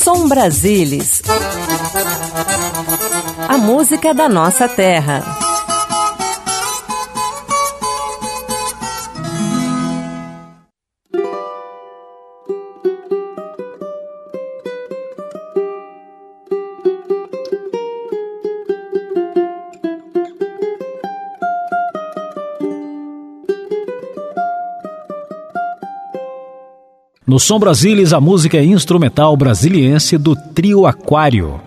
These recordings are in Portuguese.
Som Brasilis. A música da nossa terra. No Som Brasilis, a música instrumental brasiliense do Trio Aquário.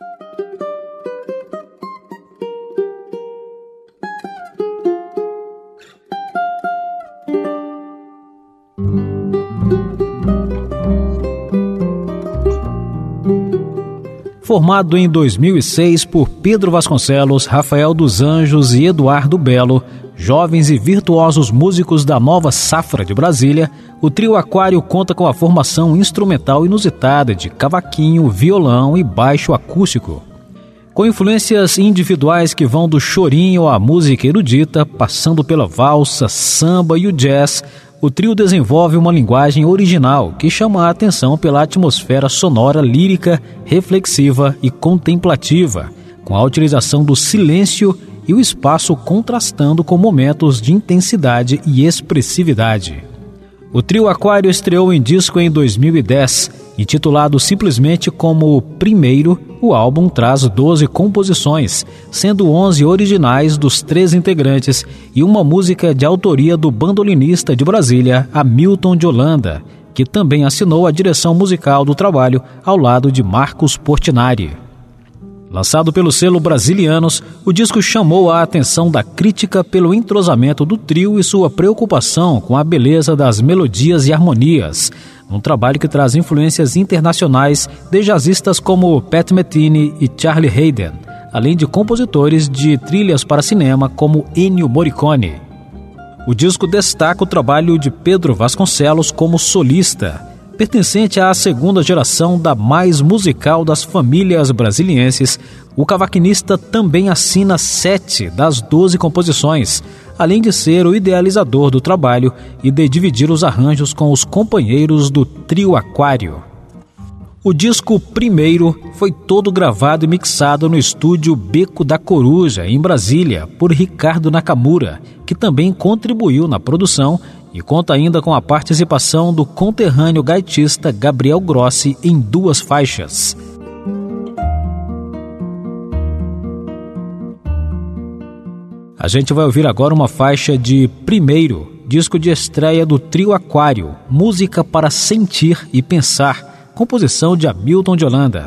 Formado em 2006 por Pedro Vasconcelos, Rafael dos Anjos e Eduardo Belo, jovens e virtuosos músicos da nova safra de Brasília, o Trio Aquário conta com a formação instrumental inusitada de cavaquinho, violão e baixo acústico. Com influências individuais que vão do chorinho à música erudita, passando pela valsa, samba e o jazz, o trio desenvolve uma linguagem original que chama a atenção pela atmosfera sonora lírica, reflexiva e contemplativa, com a utilização do silêncio e o espaço contrastando com momentos de intensidade e expressividade. O Trio Aquário estreou em disco em 2010, intitulado simplesmente como Primeiro. O álbum traz 12 composições, sendo 11 originais dos 3 integrantes e uma música de autoria do bandolinista de Brasília, Hamilton de Holanda, que também assinou a direção musical do trabalho ao lado de Marcos Portinari. Lançado pelo selo Brasilianos, o disco chamou a atenção da crítica pelo entrosamento do trio e sua preocupação com a beleza das melodias e harmonias, um trabalho que traz influências internacionais de jazzistas como Pat Metheny e Charlie Haden, além de compositores de trilhas para cinema como Ennio Morricone. O disco destaca o trabalho de Pedro Vasconcelos como solista, pertencente à segunda geração da mais musical das famílias brasilienses. O cavaquinista também assina 7 das 12 composições, além de ser o idealizador do trabalho e de dividir os arranjos com os companheiros do Trio Aquário. O disco Primeiro foi todo gravado e mixado no estúdio Beco da Coruja, em Brasília, por Ricardo Nakamura, que também contribuiu na produção e conta ainda com a participação do conterrâneo gaitista Gabriel Grossi em 2 faixas. A gente vai ouvir agora uma faixa de Primeiro, disco de estreia do Trio Aquário, música para sentir e pensar, composição de Hamilton de Holanda.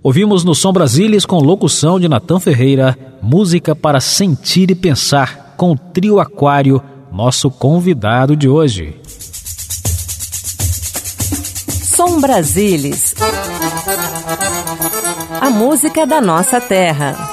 Ouvimos no Som Brasilis, com locução de Natan Ferreira, música para sentir e pensar, com o Trio Aquário, nosso convidado de hoje. Som Brasilis, a música da nossa terra.